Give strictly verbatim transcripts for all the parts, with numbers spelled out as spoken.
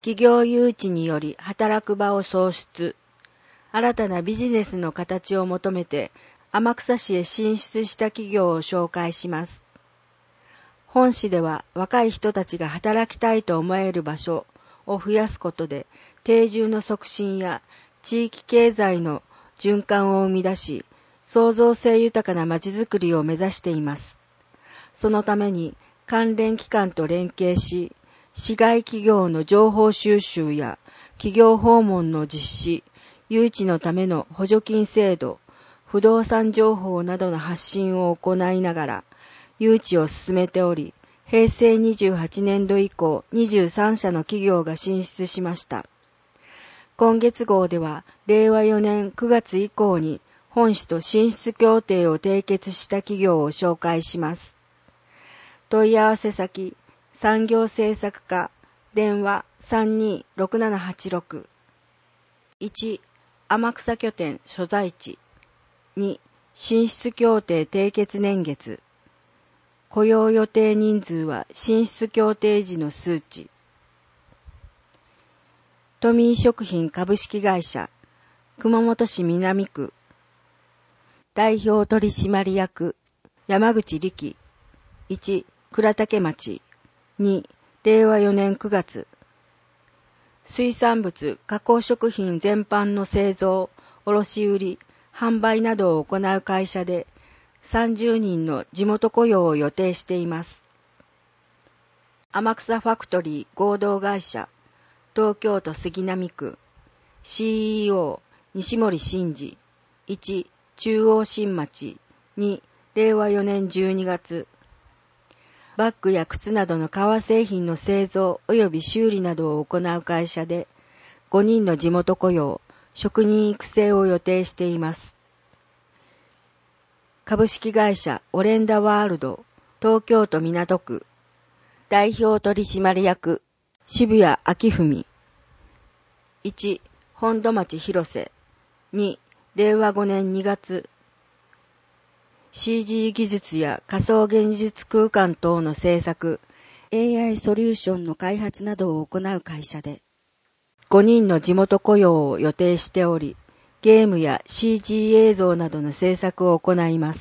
企業誘致により働く場を創出、新たなビジネスの形を求めて天草市へ進出した企業を紹介します。本市では若い人たちが働きたいと思える場所を増やすことで定住の促進や地域経済の循環を生み出し、創造性豊かなまちづくりを目指しています。そのために関連機関と連携し、市外企業の情報収集や企業訪問の実施、誘致のための補助金制度、不動産情報などの発信を行いながら、誘致を進めており、へいせいにじゅうはちねんど以降にじゅうさんしゃの企業が進出しました。今月号では、れいわよねんくがつ以降に本市と進出協定を締結した企業を紹介します。問い合わせ先、産業政策課、電話 さんにーろくななはちろく。いち、天草拠点所在地。に、進出協定締結年月。雇用予定人数は進出協定時の数値。トミー食品株式会社、熊本市南区。代表取締役、山口力。いち、倉岳町。に、れいわよねんくがつ。水産物、加工食品全般の製造、卸売、販売などを行う会社で、さんじゅうにんの地元雇用を予定しています。天草ファクトリー合同会社、東京都杉並区。シーイーオー、西森真二。いち、中央新町。に、れいわよねんじゅうにがつ。バッグや靴などの革製品の製造及び修理などを行う会社で、ごにんの地元雇用、職人育成を予定しています。株式会社オレンダワールド、東京都港区。代表取締役、渋谷明文。いち、本土町広瀬。に、れいわごねんにがつ。シージー 技術や仮想現実空間等の制作、エーアイ ソリューションの開発などを行う会社で、ごにんの地元雇用を予定しており、ゲームや シージー 映像などの制作を行います。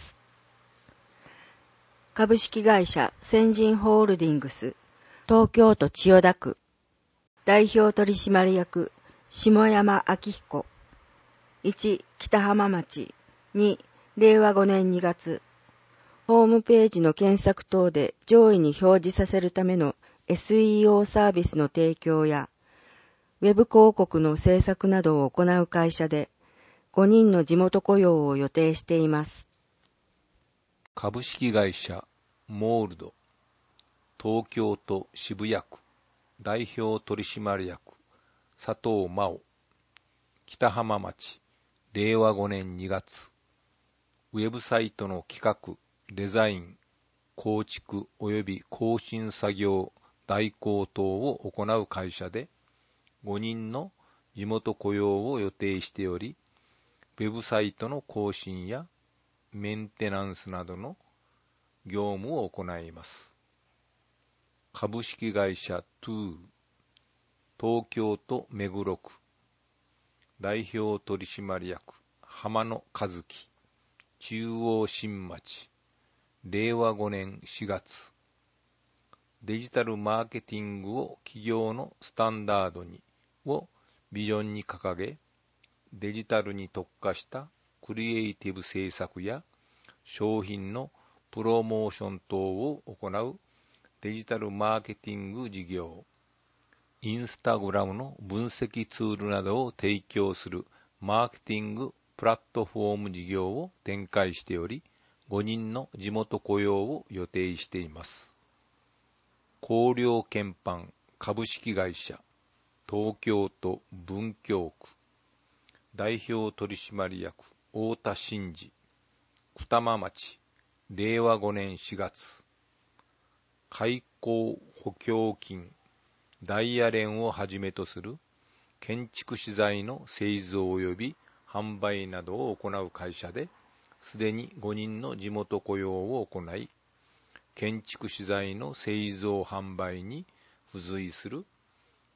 株式会社先人ホールディングス、東京都千代田区。代表取締役、下山明彦。いち、北浜町。に、れいわごねんにがつ。ホームページの検索等で上位に表示させるための エスイーオー サービスの提供や、ウェブ広告の制作などを行う会社で、ごにんの地元雇用を予定しています。 株式会社モールド、東京都渋谷区。代表取締役、佐藤真央。北浜町。れいわごねんにがつ。ウェブサイトの企画、デザイン、構築及び更新作業代行等を行う会社で、ごにんの地元雇用を予定しており、ウェブサイトの更新やメンテナンスなどの業務を行います。株式会社トゥー、東京都目黒区。代表取締役、浜野和樹。中央新町。れいわごねんしがつ。デジタルマーケティングを企業のスタンダードにをビジョンに掲げ、デジタルに特化したクリエイティブ制作や商品のプロモーション等を行うデジタルマーケティング事業、インスタグラムの分析ツールなどを提供するマーケティングプラットフォーム事業を展開しており、ごにんの地元雇用を予定しています。光陵研販株式会社、東京都文京区。代表取締役、太田真二。二間町。れいわごねんしがつ。開港補強金、ダイヤレンをはじめとする建築資材の製造及び販売などを行う会社で、すでにごにんの地元雇用を行い、建築資材の製造販売に付随する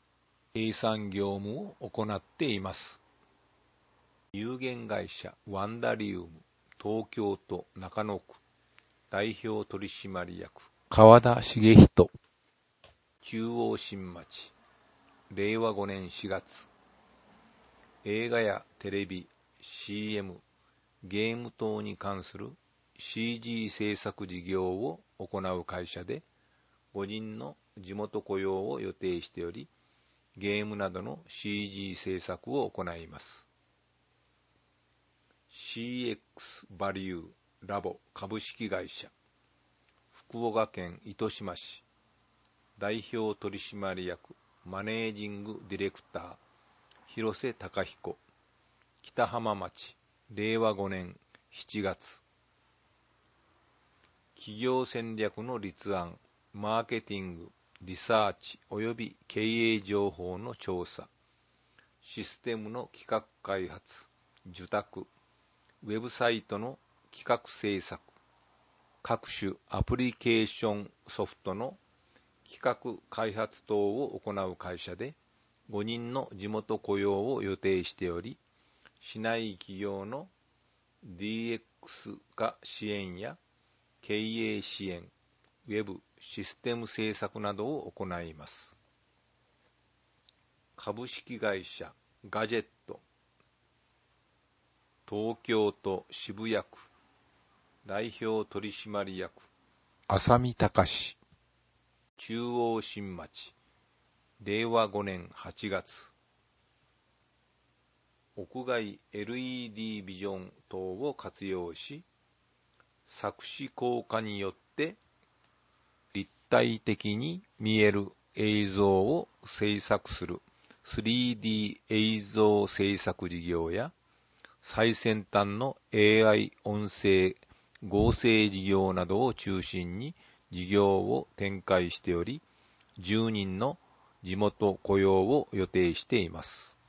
生産業務を行っています。有限会社ワンダリウム東京都中野区代表取締役川田茂人。中央新町れいわごねんしがつ、映画やテレビ、シーエム、ゲーム等に関する シージー 制作事業を行う会社で、ごにんの地元雇用を予定しており、ゲームなどの シージー 制作を行います。シーエックス バリューラボ株式会社福岡県糸島市代表取締役マネージングディレクター広瀬隆彦。北浜町れいわごねんしちがつ、企業戦略の立案、マーケティング、リサーチ及び経営情報の調査、システムの企画開発、受託、ウェブサイトの企画制作、各種アプリケーションソフトの企画開発等を行う会社で、ごにんの地元雇用を予定しており、市内企業の ディーエックス 化支援や経営支援、ウェブ、システム制作などを行います。株式会社ガジェット東京都渋谷区代表取締役浅見隆。中央新町れいわごねんはちがつ、屋外 エルイーディー ビジョン等を活用し、錯視効果によって立体的に見える映像を制作する スリーディー 映像制作事業や、最先端の エーアイ 音声合成事業などを中心に事業を展開しており、じゅうにんの地元雇用を予定しています。